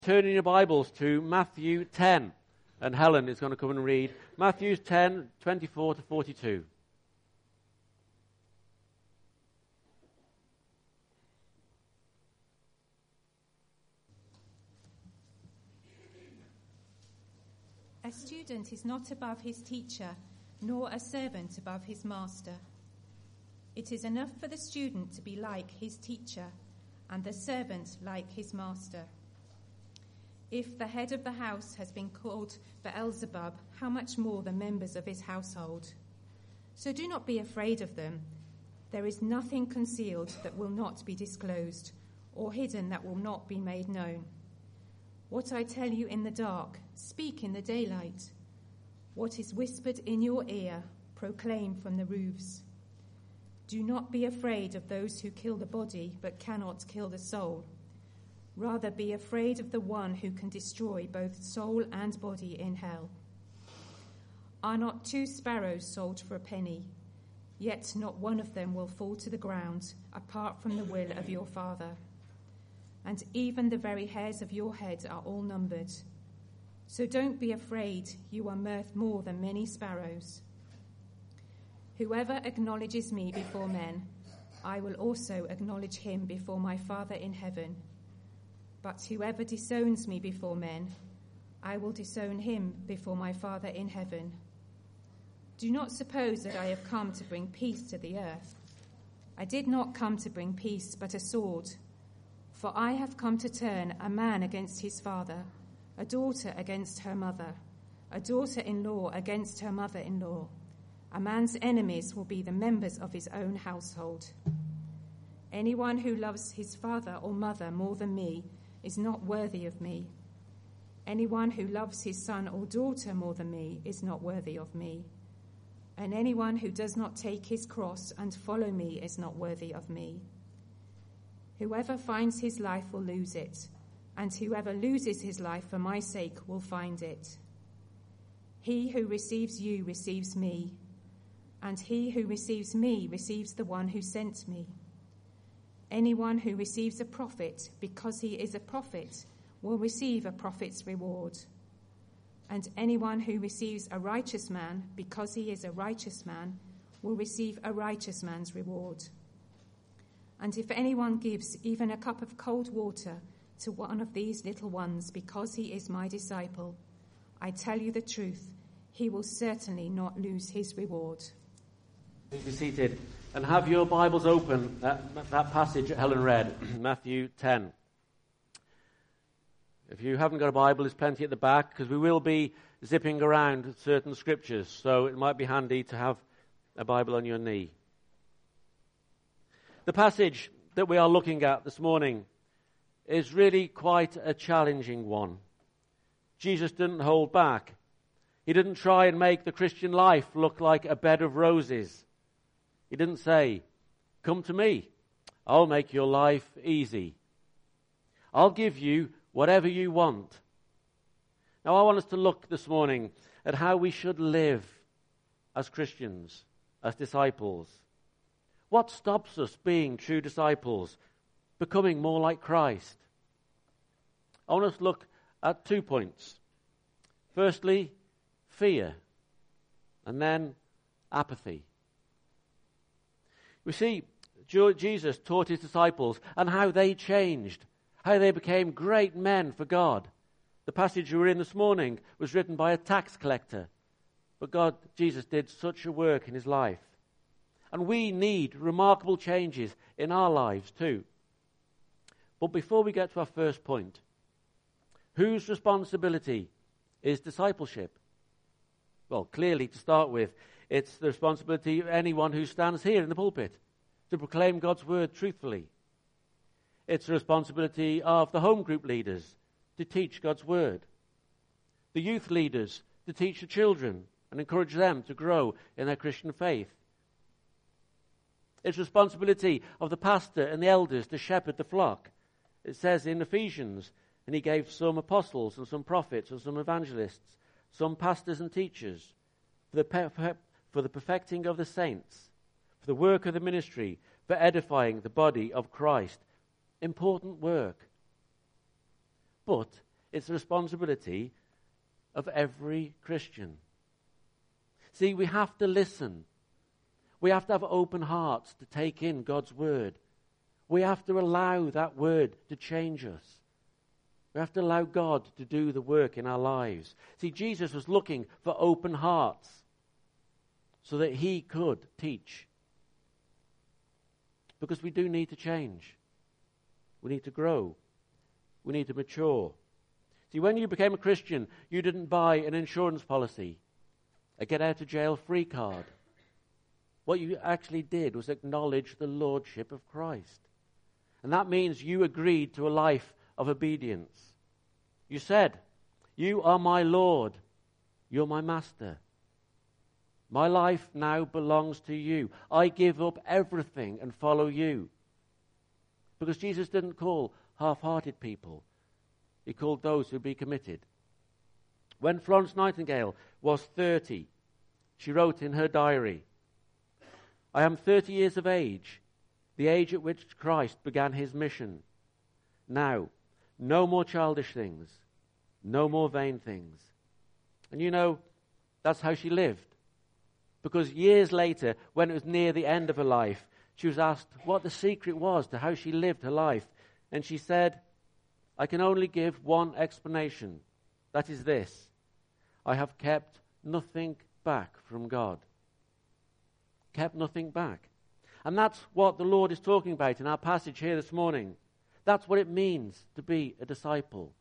Turn in your Bibles to Matthew 10, and Helen is going to come and read Matthew 10, 24 to 42. A student is not above his teacher, nor a servant above his master. It is enough for the student to be like his teacher, and the servant like his master. If the head of the house has been called Beelzebub, how much more the members of his household? So do not be afraid of them. There is nothing concealed that will not be disclosed, or hidden that will not be made known. What I tell you in the dark, speak in the daylight. What is whispered in your ear, proclaim from the roofs. Do not be afraid of those who kill the body but cannot kill the soul. Rather be afraid of the one who can destroy both soul and body in hell. Are not 2 sparrows sold for a penny? Yet not one of them will fall to the ground apart from the will of your Father. And even the very hairs of your head are all numbered. So don't be afraid, you are worth more than many sparrows. Whoever acknowledges me before men, I will also acknowledge him before my Father in heaven. But whoever disowns me before men, I will disown him before my Father in heaven. Do not suppose that I have come to bring peace to the earth. I did not come to bring peace, but a sword. For I have come to turn a man against his father, a daughter against her mother, a daughter-in-law against her mother-in-law. A man's enemies will be the members of his own household. Anyone who loves his father or mother more than me is not worthy of me. Anyone who loves his son or daughter more than me is not worthy of me. And anyone who does not take his cross and follow me is not worthy of me. Whoever finds his life will lose it, and whoever loses his life for my sake will find it. He who receives you receives me, and he who receives me receives the one who sent me. Anyone who receives a prophet because he is a prophet will receive a prophet's reward. And anyone who receives a righteous man because he is a righteous man will receive a righteous man's reward. And if anyone gives even a cup of cold water to one of these little ones because he is my disciple, I tell you the truth, he will certainly not lose his reward. Please be seated and have your Bibles open, that passage that Helen read, Matthew 10. If you haven't got a Bible, there's plenty at the back, because we will be zipping around certain scriptures, so it might be handy to have a Bible on your knee. The passage that we are looking at this morning is really quite a challenging one. Jesus didn't hold back. He didn't try and make the Christian life look like a bed of roses. He didn't say, "Come to me, I'll make your life easy. I'll give you whatever you want." Now I want us to look this morning at how we should live as Christians, as disciples. What stops us being true disciples, becoming more like Christ? I want us to look at 2 points. Firstly, fear, and then apathy. We see Jesus taught his disciples and how they changed, how they became great men for God. The passage we were in this morning was written by a tax collector, but Jesus did such a work in his life. And we need remarkable changes in our lives too. But before we get to our first point, whose responsibility is discipleship? Well, clearly, to start with, it's the responsibility of anyone who stands here in the pulpit to proclaim God's word truthfully. It's the responsibility of the home group leaders to teach God's word, the youth leaders to teach the children and encourage them to grow in their Christian faith. It's the responsibility of the pastor and the elders to shepherd the flock. It says in Ephesians, and he gave some apostles and some prophets and some evangelists, some pastors and teachers, for the perfecting of the saints, for the work of the ministry, for edifying the body of Christ. Important work. But It's the responsibility of every Christian. See, we have to listen. We have to have open hearts to take in God's word. We have to allow that word to change us. We have to allow God to do the work in our lives. See, Jesus was looking for open hearts so that he could teach. Because we do need to change. We need to grow. We need to mature. See, when you became a Christian, you didn't buy an insurance policy, a get-out-of-jail-free card. What you actually did was acknowledge the lordship of Christ. And that means you agreed to a life of obedience. You said, "You are my Lord. You're my master. My life now belongs to you. I give up everything and follow you." Because Jesus didn't call half-hearted people. He called those who'd be committed. When Florence Nightingale was 30, she wrote in her diary, "I am 30 years of age, the age at which Christ began his mission. Now, no more childish things, no more vain things." And you know, that's how she lived. Because years later, when it was near the end of her life, she was asked what the secret was to how she lived her life. And she said, "I can only give one explanation. That is this: I have kept nothing back from God." Kept nothing back. And that's what the Lord is talking about in our passage here this morning. That's what it means to be a disciple.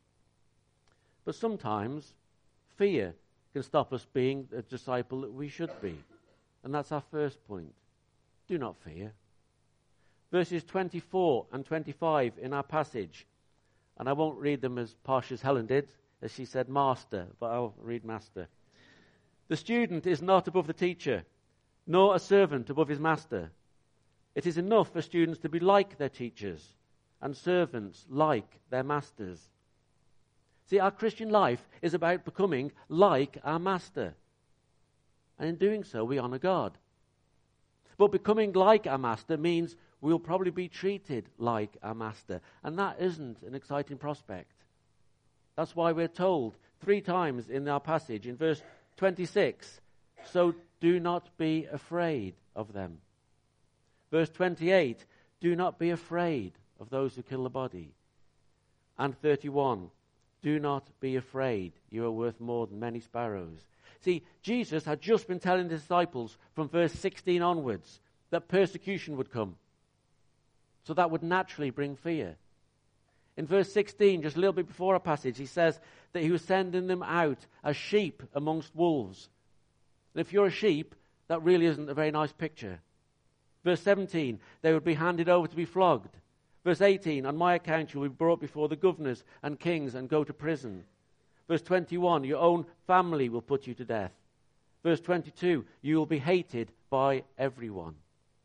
But sometimes fear can stop us being a disciple that we should be. And that's our first point. Do not fear. Verses 24 and 25 in our passage. And I won't read them as posh as Helen did, as she said master, but I'll read master. "The student is not above the teacher, nor a servant above his master. It is enough for students to be like their teachers, and servants like their masters." See, our Christian life is about becoming like our master. And in doing so, we honor God. But becoming like our master means we'll probably be treated like our master. And that isn't an exciting prospect. That's why we're told 3 times in our passage, in verse 26, "So do not be afraid of them." Verse 28, "Do not be afraid of those who kill the body." And 31, "Do not be afraid. You are worth more than many sparrows." See, Jesus had just been telling the disciples from verse 16 onwards that persecution would come. So that would naturally bring fear. In verse 16, just a little bit before our passage, he says that he was sending them out as sheep amongst wolves. And if you're a sheep, that really isn't a very nice picture. Verse 17, they would be handed over to be flogged. Verse 18, "On my account you will be brought before the governors and kings and go to prison." Verse 21, "Your own family will put you to death." Verse 22, "You will be hated by everyone."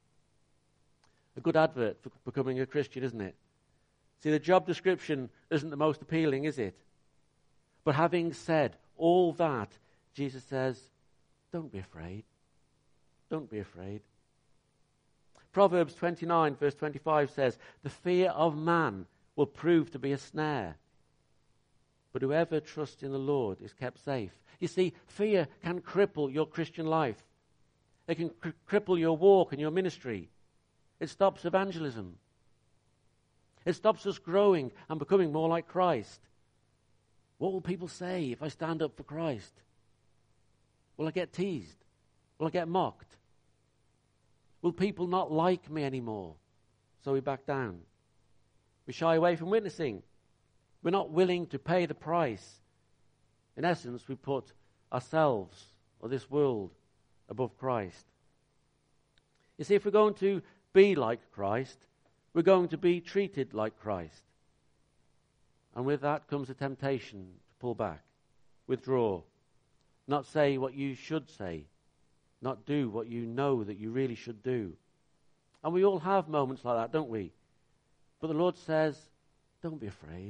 A good advert for becoming a Christian, isn't it? See, the job description isn't the most appealing, is it? But having said all that, Jesus says, don't be afraid. Don't be afraid. Proverbs 29, verse 25 says, "The fear of man will prove to be a snare, but whoever trusts in the Lord is kept safe." You see, fear can cripple your Christian life. It can cripple your walk and your ministry. It stops evangelism. It stops us growing and becoming more like Christ. What will people say if I stand up for Christ? Will I get teased? Will I get mocked? Will people not like me anymore? So we back down. We shy away from witnessing. We're not willing to pay the price. In essence, we put ourselves or this world above Christ. You see, if we're going to be like Christ, we're going to be treated like Christ. And with that comes a temptation to pull back, withdraw, not say what you should say, not do what you know that you really should do. And we all have moments like that, don't we? But the Lord says, don't be afraid.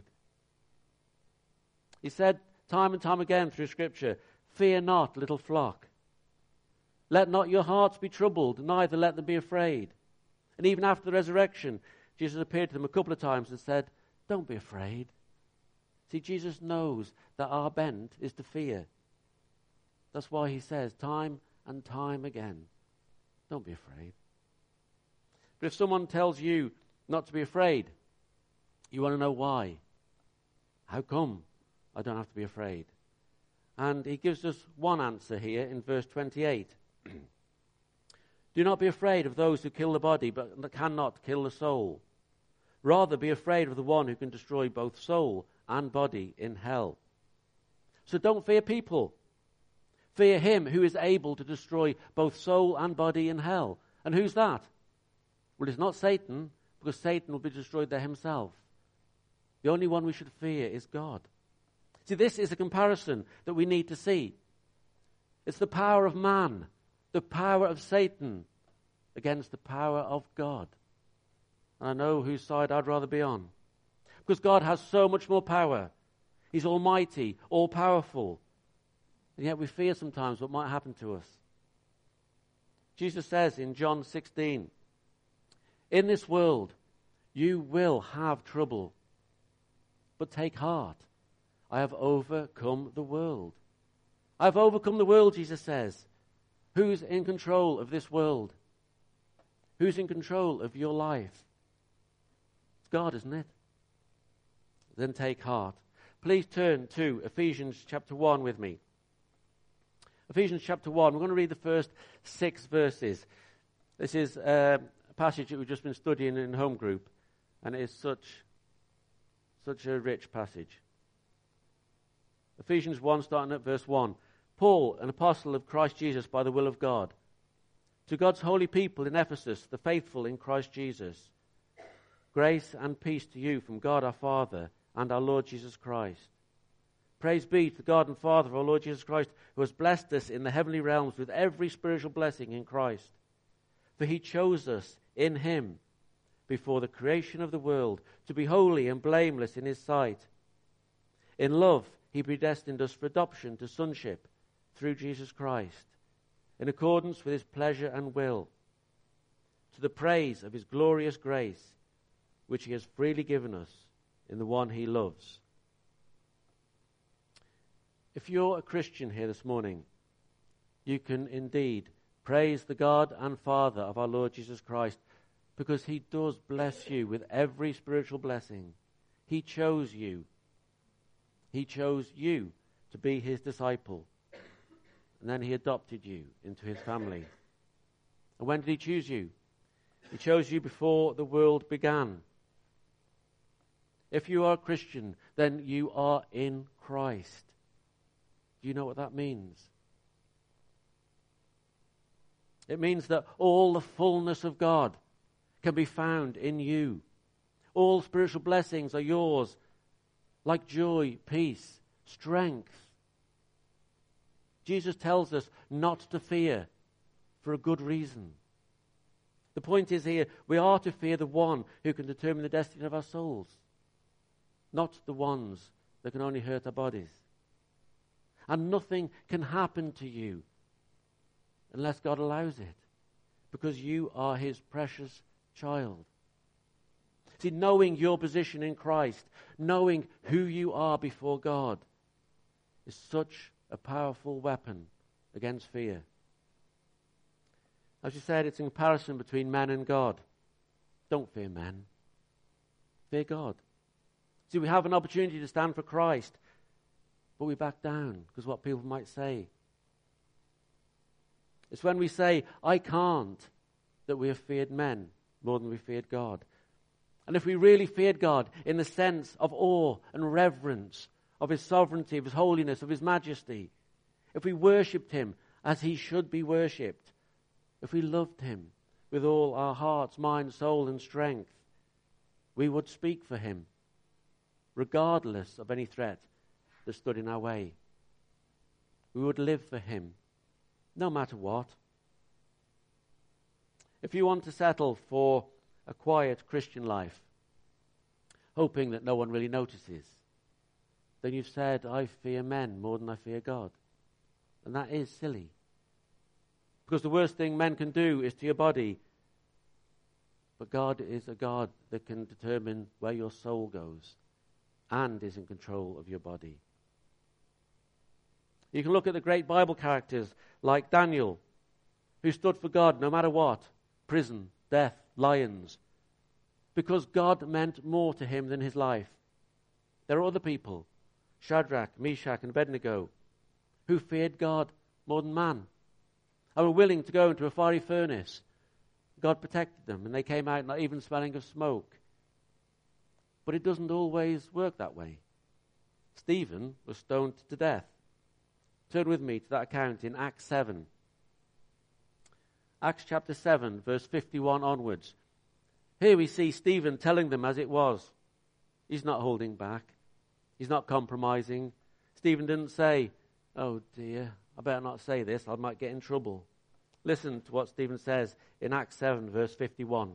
He said time and time again through Scripture, "Fear not, little flock. Let not your hearts be troubled, neither let them be afraid." And even after the resurrection, Jesus appeared to them a couple of times and said, "Don't be afraid. See, Jesus knows that our bent is to fear. That's why he says time and time again, don't be afraid. But if someone tells you not to be afraid, you want to know why. How come I don't have to be afraid? And he gives us one answer here in verse 28. Do not be afraid of those who kill the body, but cannot kill the soul. Rather, be afraid of the one who can destroy both soul and body in hell. So don't fear people. Fear him who is able to destroy both soul and body in hell. And who's that? Well, it's not Satan, because Satan will be destroyed there himself. The only one we should fear is God. See, this is a comparison that we need to see. It's the power of man, the power of Satan, against the power of God. And I know whose side I'd rather be on. Because God has so much more power. He's almighty, all-powerful. And yet we fear sometimes what might happen to us. Jesus says in John 16, in this world you will have trouble, but take heart. I have overcome the world. I have overcome the world, Jesus says. Who's in control of this world? Who's in control of your life? It's God, isn't it? Then take heart. Please turn to Ephesians chapter 1 with me. Ephesians chapter 1, we're going to read the first 6 verses. This is a passage that we've just been studying in home group, and it is such a rich passage. Ephesians 1, starting at verse 1. Paul, an apostle of Christ Jesus by the will of God, to God's holy people in Ephesus, the faithful in Christ Jesus, grace and peace to you from God our Father and our Lord Jesus Christ. Praise be to the God and Father of our Lord Jesus Christ, who has blessed us in the heavenly realms with every spiritual blessing in Christ. For he chose us in him before the creation of the world to be holy and blameless in his sight. In love, he predestined us for adoption to sonship through Jesus Christ, in accordance with his pleasure and will, to the praise of his glorious grace, which he has freely given us in the one he loves. If you're a Christian here this morning, you can indeed praise the God and Father of our Lord Jesus Christ, because he does bless you with every spiritual blessing. He chose you. He chose you to be his disciple. And then he adopted you into his family. And when did he choose you? He chose you before the world began. If you are a Christian, then you are in Christ. Do you know what that means? It means that all the fullness of God can be found in you. All spiritual blessings are yours, like joy, peace, strength. Jesus tells us not to fear for a good reason. The point is here, we are to fear the one who can determine the destiny of our souls, not the ones that can only hurt our bodies. And nothing can happen to you unless God allows it, because you are his precious child. See, knowing your position in Christ, knowing who you are before God, is such a powerful weapon against fear. As you said, it's a comparison between man and God. Don't fear men. Fear God. See, we have an opportunity to stand for Christ, but we back down because what people might say. It's when we say, I can't, that we have feared men more than we feared God. And if we really feared God in the sense of awe and reverence of his sovereignty, of his holiness, of his majesty, if we worshipped him as he should be worshipped, if we loved him with all our hearts, mind, soul, and strength, we would speak for him, regardless of any threat that stood in our way. We would live for him, no matter what. If you want to settle for a quiet Christian life, hoping that no one really notices, then you've said, I fear men more than I fear God. And that is silly. Because the worst thing men can do is to your body. But God is a God that can determine where your soul goes. and is in control of your body. You can look at the great Bible characters like Daniel, who stood for God no matter what, prison, death, lions, because God meant more to him than his life. There are other people, Shadrach, Meshach, and Abednego, who feared God more than man and were willing to go into a fiery furnace. God protected them, and they came out not even smelling of smoke. But it doesn't always work that way. Stephen was stoned to death. Turn with me to that account in Acts 7. Acts chapter 7, verse 51 onwards. Here we see Stephen telling them as it was. He's not holding back. He's not compromising. Stephen didn't say, "Oh dear, I better not say this, I might get in trouble." Listen to what Stephen says in Acts 7, verse 51.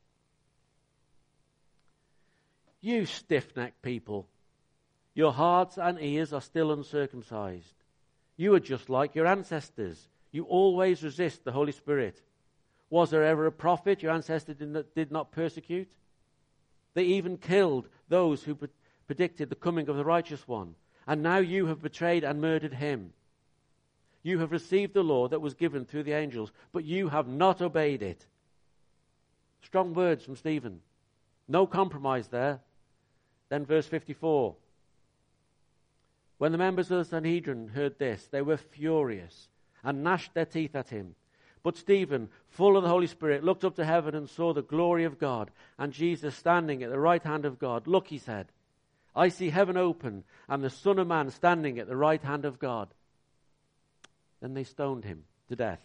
"You stiff-necked people, your hearts and ears are still uncircumcised. You are just like your ancestors. You always resist the Holy Spirit. Was there ever a prophet your ancestors did not persecute? They even killed those who predicted the coming of the righteous one. And now you have betrayed and murdered him. You have received the law that was given through the angels, but you have not obeyed it." Strong words from Stephen. No compromise there. Then verse 54. When the members of the Sanhedrin heard this, they were furious and gnashed their teeth at him. But Stephen, full of the Holy Spirit, looked up to heaven and saw the glory of God and Jesus standing at the right hand of God. "Look," he said, "I see heaven open and the Son of Man standing at the right hand of God." Then they stoned him to death.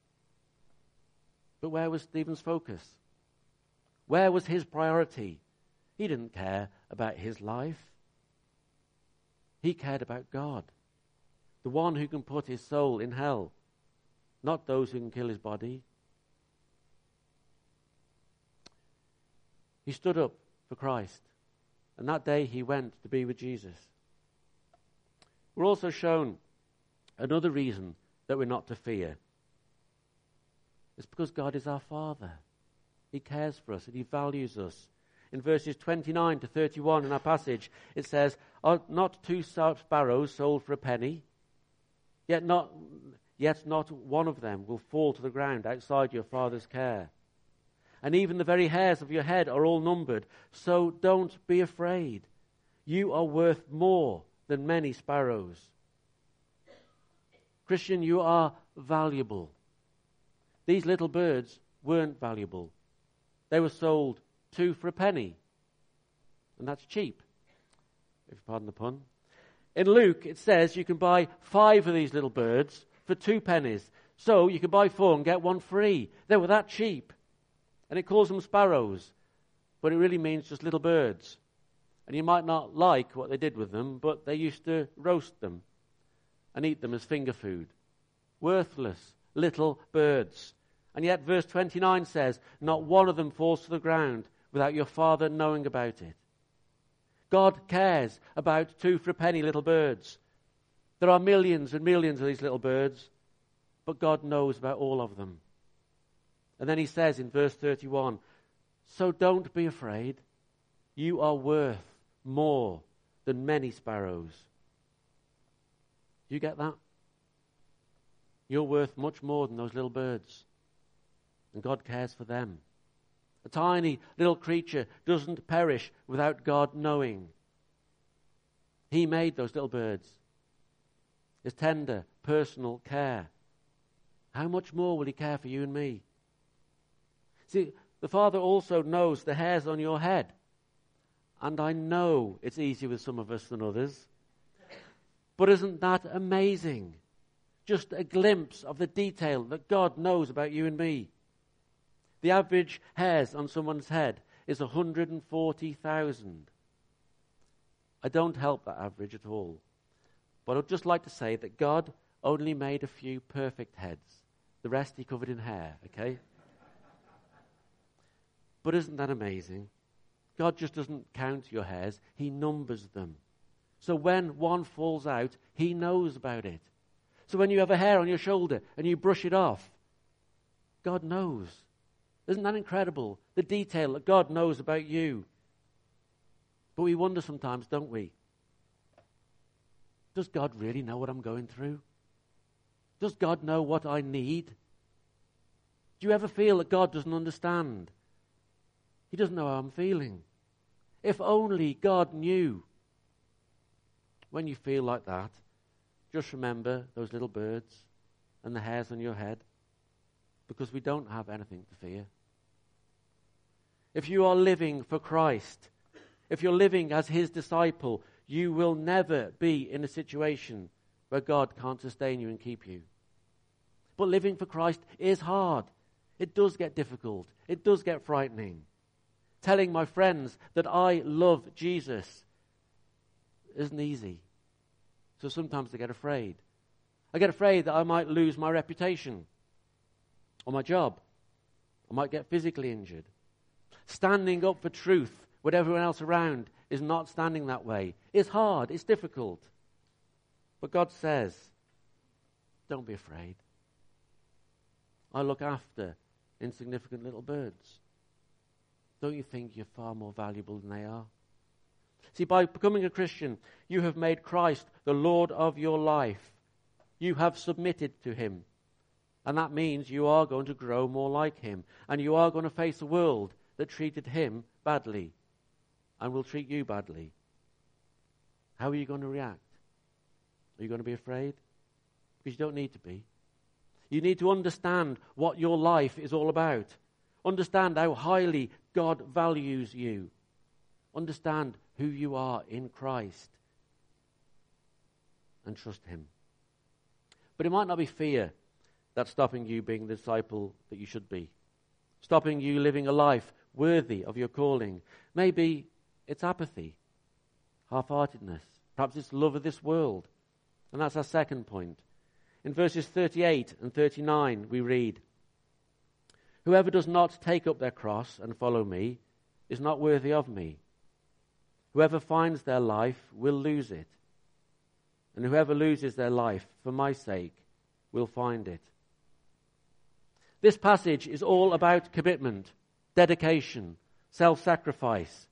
But where was Stephen's focus? Where was his priority? He didn't care about his life. He cared about God, the one who can put his soul in hell, not those who can kill his body. He stood up for Christ, and that day he went to be with Jesus. We're also shown another reason that we're not to fear. It's because God is our Father. He cares for us and he values us. In verses 29 to 31 in our passage, it says, "Are not two sparrows sold for a penny? Yet not one of them will fall to the ground outside your Father's care. And even the very hairs of your head are all numbered. So don't be afraid. You are worth more than many sparrows." Christian, you are valuable. These little birds weren't valuable. They were sold 2 for a penny. And that's cheap, if you pardon the pun. In Luke, it says you can buy 5 of these little birds for 2 pennies. So you could buy 4 and get 1 free. They were that cheap. And it calls them sparrows. But it really means just little birds. And you might not like what they did with them, but they used to roast them and eat them as finger food. Worthless little birds. And yet verse 29 says, not one of them falls to the ground without your Father knowing about it. God cares about 2 for a penny little birds. There are millions and millions of these little birds, but God knows about all of them. And then he says in verse 31, so don't be afraid. You are worth more than many sparrows. Do you get that? You're worth much more than those little birds. And God cares for them. A tiny little creature doesn't perish without God knowing. He made those little birds. His tender, personal care. How much more will he care for you and me? See, the Father also knows the hairs on your head. And I know it's easier with some of us than others. But isn't that amazing? Just a glimpse of the detail that God knows about you and me. The average hairs on someone's head is 140,000. I don't help that average at all. But I'd just like to say that God only made a few perfect heads. The rest he covered in hair, okay? But isn't that amazing? God just doesn't count your hairs, he numbers them. So when one falls out, he knows about it. So when you have a hair on your shoulder and you brush it off, God knows. Isn't that incredible? The detail that God knows about you. But we wonder sometimes, don't we? Does God really know what I'm going through? Does God know what I need? Do you ever feel that God doesn't understand? He doesn't know how I'm feeling. If only God knew. When you feel like that, just remember those little birds and the hairs on your head, because we don't have anything to fear. If you are living for Christ, if you're living as his disciple, you will never be in a situation where God can't sustain you and keep you. But living for Christ is hard. It does get difficult. It does get frightening. Telling my friends that I love Jesus isn't easy. So sometimes I get afraid. I get afraid that I might lose my reputation or my job. I might get physically injured. Standing up for truth when everyone else around is not standing that way. It's hard. It's difficult. But God says, don't be afraid. I look after insignificant little birds. Don't you think you're far more valuable than they are? See, by becoming a Christian, you have made Christ the Lord of your life. You have submitted to him. And that means you are going to grow more like him. And you are going to face a world that treated him badly and will treat you badly. How are you going to react? Are you going to be afraid? Because you don't need to be. You need to understand what your life is all about. Understand how highly God values you. Understand who you are in Christ. And trust him. But it might not be fear that's stopping you being the disciple that you should be. Stopping you living a life worthy of your calling. Maybe it's apathy, half-heartedness. Perhaps it's love of this world. And that's our second point. In verses 38 and 39 we read, "Whoever does not take up their cross and follow me is not worthy of me. Whoever finds their life will lose it. And whoever loses their life for my sake will find it." This passage is all about commitment, dedication, self-sacrifice.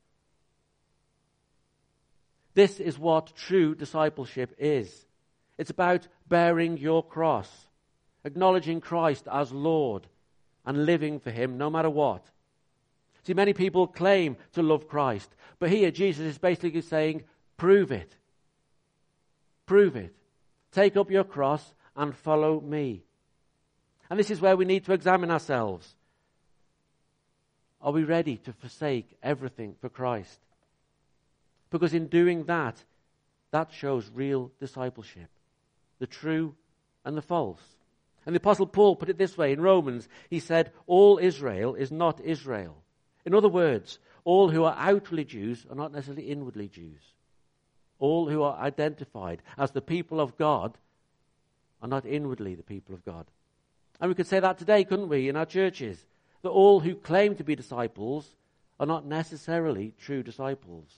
This is what true discipleship is. It's about bearing your cross, acknowledging Christ as Lord, and living for him no matter what. See, many people claim to love Christ, but here Jesus is basically saying, prove it. Prove it. Take up your cross and follow me. And this is where we need to examine ourselves. Are we ready to forsake everything for Christ? Because in doing that, that shows real discipleship. The true and the false. And the Apostle Paul put it this way in Romans. He said, all Israel is not Israel. In other words, all who are outwardly Jews are not necessarily inwardly Jews. All who are identified as the people of God are not inwardly the people of God. And we could say that today, couldn't we, in our churches? That all who claim to be disciples are not necessarily true disciples.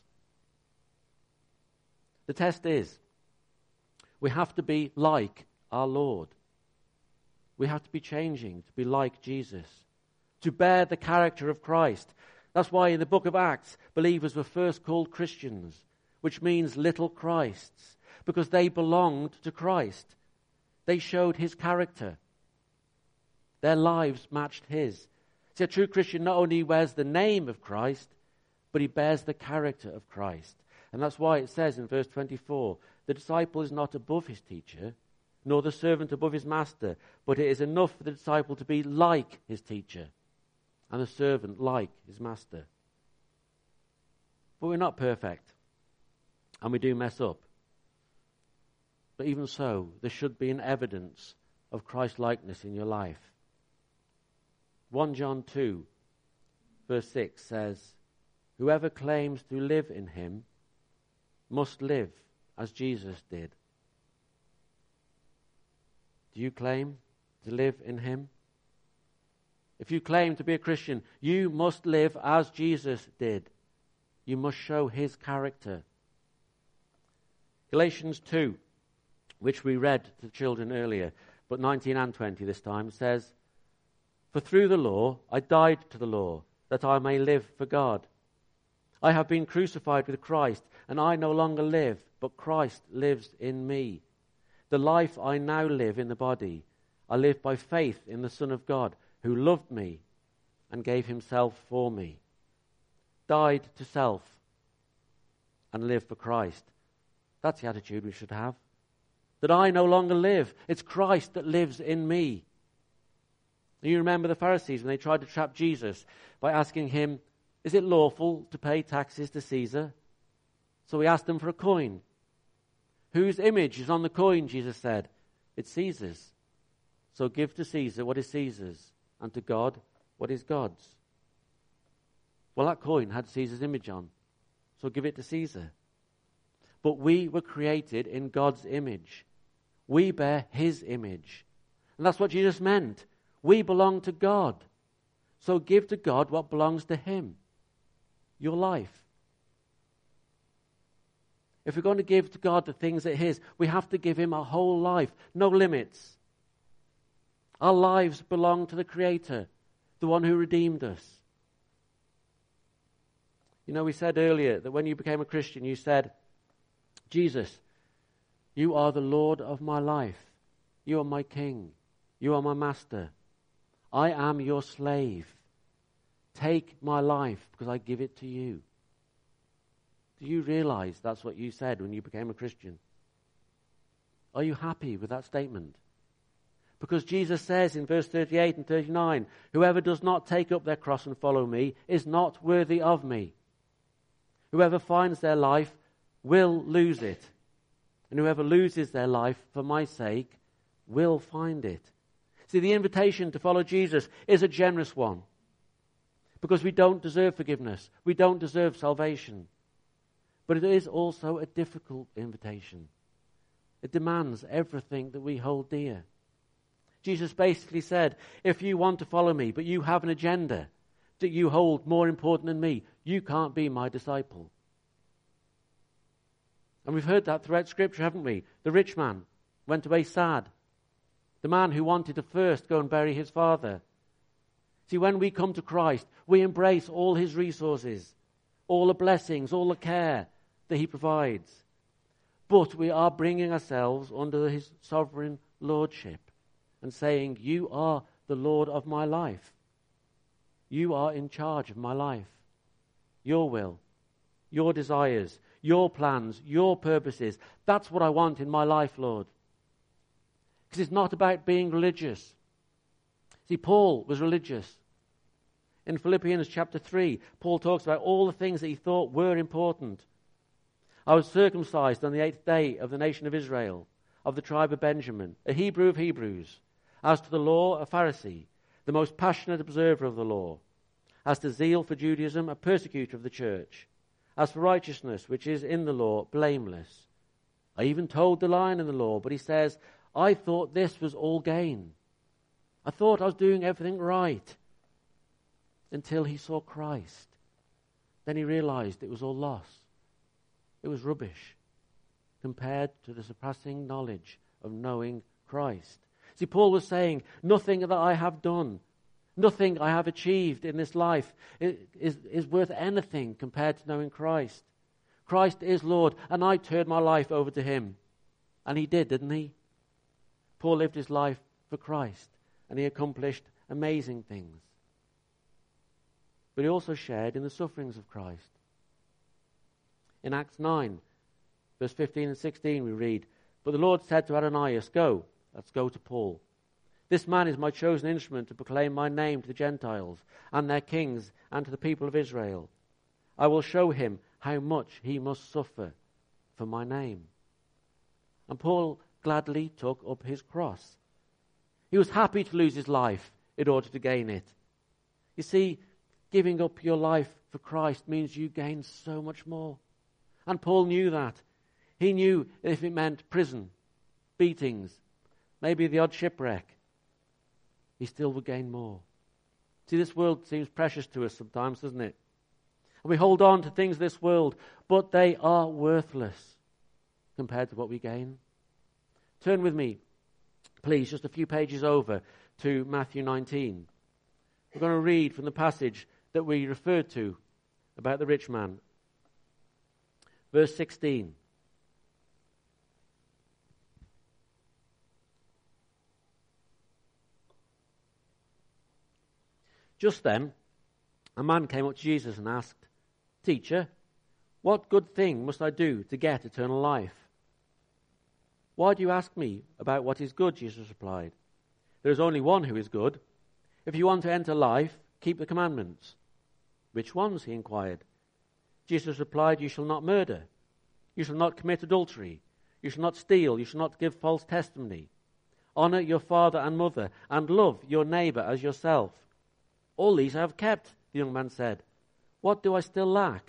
The test is, we have to be like our Lord. We have to be changing to be like Jesus, to bear the character of Christ. That's why in the book of Acts, believers were first called Christians, which means little Christs, because they belonged to Christ. They showed his character. Their lives matched his. See, a true Christian not only wears the name of Christ, but he bears the character of Christ. And that's why it says in verse 24, the disciple is not above his teacher, nor the servant above his master, but it is enough for the disciple to be like his teacher, and the servant like his master. But we're not perfect, and we do mess up. But even so, there should be an evidence of Christ-likeness in your life. 1 John 2, verse 6 says, "Whoever claims to live in him must live as Jesus did." Do you claim to live in him? If you claim to be a Christian, you must live as Jesus did. You must show his character. Galatians 2, which we read to the children earlier, but 19 and 20 this time, says, "For through the law I died to the law, that I may live for God. I have been crucified with Christ, and I no longer live, but Christ lives in me. The life I now live in the body, I live by faith in the Son of God, who loved me and gave himself for me. Died to self and lived for Christ. That's the attitude we should have. That I no longer live. It's Christ that lives in me. You remember the Pharisees when they tried to trap Jesus by asking him, is it lawful to pay taxes to Caesar? So he asked them for a coin. Whose image is on the coin, Jesus said? It's Caesar's. So give to Caesar what is Caesar's, and to God what is God's. Well, that coin had Caesar's image on, so give it to Caesar. But we were created in God's image. We bear his image. And that's what Jesus meant. We belong to God. So give to God what belongs to him. Your life. If we're going to give to God the things that are his, we have to give him our whole life. No limits. Our lives belong to the Creator, the one who redeemed us. You know, we said earlier that when you became a Christian, you said, Jesus, you are the Lord of my life. You are my King. You are my Master. I am your slave. Take my life because I give it to you. Do you realize that's what you said when you became a Christian? Are you happy with that statement? Because Jesus says in verse 38 and 39, whoever does not take up their cross and follow me is not worthy of me. Whoever finds their life will lose it. And whoever loses their life for my sake will find it. See, the invitation to follow Jesus is a generous one. Because we don't deserve forgiveness. We don't deserve salvation. But it is also a difficult invitation. It demands everything that we hold dear. Jesus basically said, if you want to follow me, but you have an agenda that you hold more important than me, you can't be my disciple. And we've heard that throughout Scripture, haven't we? The rich man went away sad. The man who wanted to first go and bury his father. See, when we come to Christ, we embrace all his resources, all the blessings, all the care that he provides. But we are bringing ourselves under his sovereign lordship and saying, you are the Lord of my life. You are in charge of my life. Your will, your desires, your plans, your purposes. That's what I want in my life, Lord. Because it's not about being religious. See, Paul was religious. In Philippians chapter 3, Paul talks about all the things that he thought were important. I was circumcised on the 8th day of the nation of Israel, of the tribe of Benjamin, a Hebrew of Hebrews. As to the law, a Pharisee, the most passionate observer of the law. As to zeal for Judaism, a persecutor of the church. As for righteousness, which is in the law, blameless. I even told the lion in the law, but he says, I thought this was all gain. I thought I was doing everything right. Until he saw Christ. Then he realized it was all loss. It was rubbish compared to the surpassing knowledge of knowing Christ. See, Paul was saying, nothing that I have done, nothing I have achieved in this life is worth anything compared to knowing Christ. Christ is Lord, and I turned my life over to him. And he did, didn't he? Paul lived his life for Christ, and he accomplished amazing things. But he also shared in the sufferings of Christ. In Acts 9, verse 15 and 16, we read, but the Lord said to Ananias, go, let's go to Paul. This man is my chosen instrument to proclaim my name to the Gentiles and their kings and to the people of Israel. I will show him how much he must suffer for my name. And Paul gladly took up his cross. He was happy to lose his life in order to gain it. You see, giving up your life for Christ means you gain so much more. And Paul knew that. He knew if it meant prison, beatings, maybe the odd shipwreck, he still would gain more. See, this world seems precious to us sometimes, doesn't it? And we hold on to things of this world, but they are worthless compared to what we gain. Turn with me, please, just a few pages over to Matthew 19. We're going to read from the passage that we referred to about the rich man Verse 16. Just then, a man came up to Jesus and asked, "Teacher, what good thing must I do to get eternal life?" "Why do you ask me about what is good?" Jesus replied. "There is only one who is good. If you want to enter life, keep the commandments." "Which ones?" he inquired. Jesus replied, "You shall not murder. You shall not commit adultery. You shall not steal. You shall not give false testimony. Honor your father and mother, and love your neighbor as yourself. All these I have kept," the young man said. "What do I still lack?"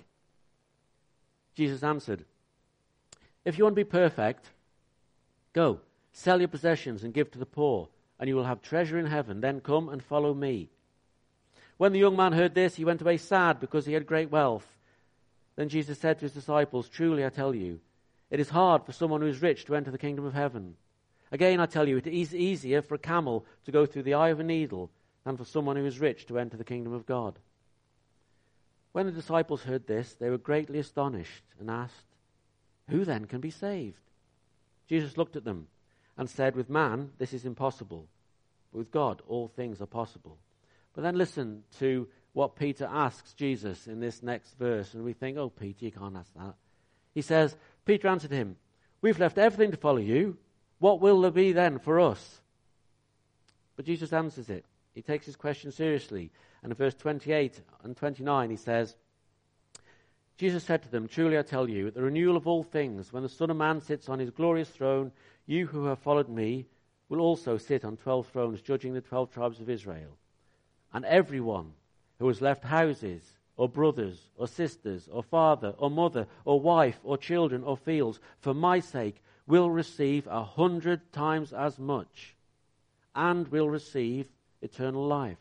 Jesus answered, "If you want to be perfect, go, sell your possessions and give to the poor, and you will have treasure in heaven. Then come and follow me." When the young man heard this, he went away sad because he had great wealth. Then Jesus said to his disciples, "Truly I tell you, it is hard for someone who is rich to enter the kingdom of heaven. Again I tell you, it is easier for a camel to go through the eye of a needle than for someone who is rich to enter the kingdom of God." When the disciples heard this, they were greatly astonished and asked, "Who then can be saved?" Jesus looked at them and said, "With man this is impossible, but with God all things are possible." But then listen to what Peter asks Jesus in this next verse, and we think, "Oh, Peter, you can't ask that." He says, Peter answered him, "We've left everything to follow you. What will there be then for us?" But Jesus answers it. He takes his question seriously. And in verse 28 and 29 he says, Jesus said to them, "Truly I tell you, at the renewal of all things, when the Son of Man sits on his glorious throne, you who have followed me will also sit on 12 thrones, judging the 12 tribes of Israel. And everyone who has left houses, or brothers, or sisters, or father, or mother, or wife, or children, or fields, for my sake, will receive 100 times as much, and will receive eternal life."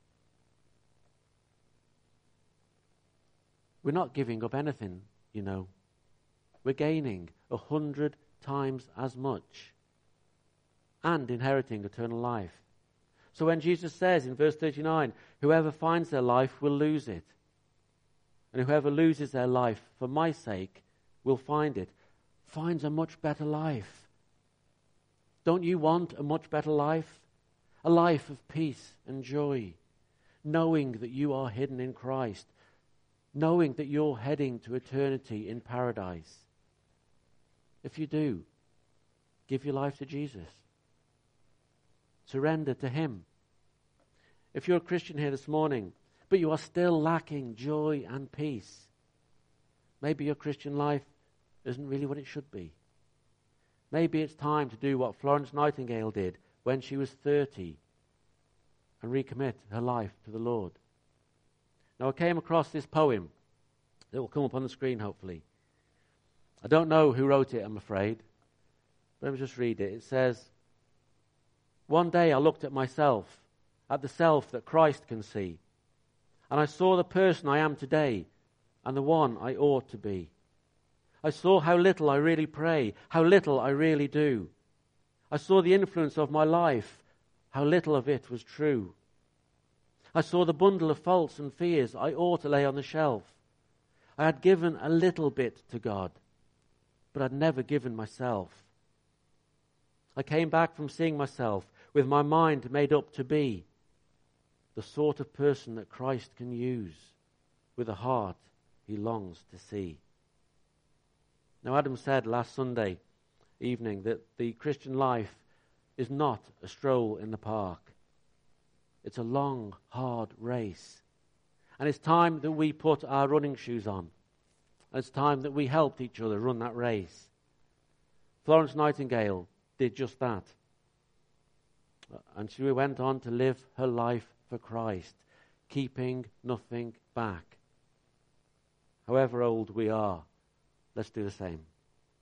We're not giving up anything, you know. We're gaining 100 times as much and inheriting eternal life. So when Jesus says in verse 39, "Whoever finds their life will lose it, and whoever loses their life for my sake will find it," finds a much better life. Don't you want a much better life? A life of peace and joy, knowing that you are hidden in Christ, knowing that you're heading to eternity in paradise. If you do, give your life to Jesus. Surrender to him. If you're a Christian here this morning, but you are still lacking joy and peace, maybe your Christian life isn't really what it should be. Maybe it's time to do what Florence Nightingale did when she was 30 and recommit her life to the Lord. Now I came across this poem that will come up on the screen hopefully. I don't know who wrote it, I'm afraid. But let me just read it. It says, "One day I looked at myself, at the self that Christ can see, and I saw the person I am today and the one I ought to be. I saw how little I really pray, how little I really do. I saw the influence of my life, how little of it was true. I saw the bundle of faults and fears I ought to lay on the shelf. I had given a little bit to God, but I'd never given myself. I came back from seeing myself with my mind made up to be the sort of person that Christ can use with a heart he longs to see." Now, Adam said last Sunday evening that the Christian life is not a stroll in the park. It's a long, hard race. And it's time that we put our running shoes on. It's time that we helped each other run that race. Florence Nightingale did just that. And she went on to live her life for Christ, keeping nothing back. However old we are, let's do the same.